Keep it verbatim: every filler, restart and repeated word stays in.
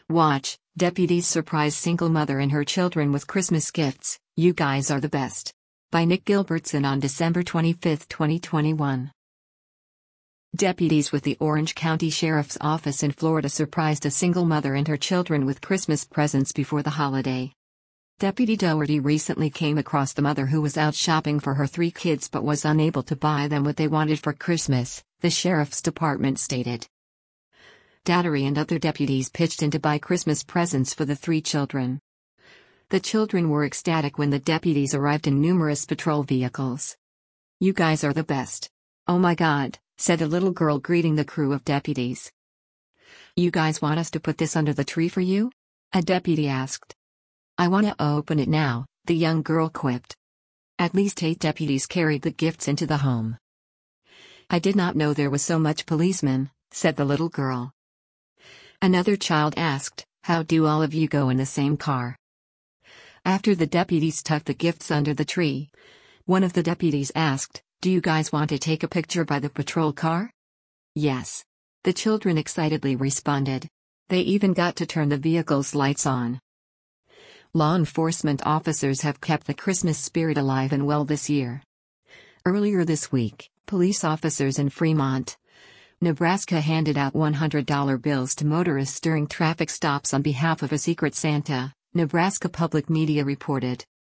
Watch, deputies surprise single mother and her children with Christmas gifts. You guys are the best. By Nick Gilbertson on December twenty-fifth, twenty twenty-one. Deputies with the Orange County Sheriff's Office in Florida surprised a single mother and her children with Christmas presents before the holiday. Deputy Doherty recently came across the mother who was out shopping for her three kids but was unable to buy them what they wanted for Christmas, the sheriff's department stated. Doherty and other deputies pitched in to buy Christmas presents for the three children. The children were ecstatic when the deputies arrived in numerous patrol vehicles. "You guys are the best. Oh my God," said a little girl greeting the crew of deputies. "You guys want us to put this under the tree for you?" a deputy asked. "I want to open it now," the young girl quipped. At least eight deputies carried the gifts into the home. "I did not know there was so much policemen," said the little girl. Another child asked, "How do all of you go in the same car?" After the deputies tucked the gifts under the tree, one of the deputies asked, "Do you guys want to take a picture by the patrol car?" "Yes," the children excitedly responded. They even got to turn the vehicle's lights on. Law enforcement officers have kept the Christmas spirit alive and well this year. Earlier this week, police officers in Fremont, Nebraska handed out one hundred dollar bills to motorists during traffic stops on behalf of a Secret Santa, Nebraska Public Media reported.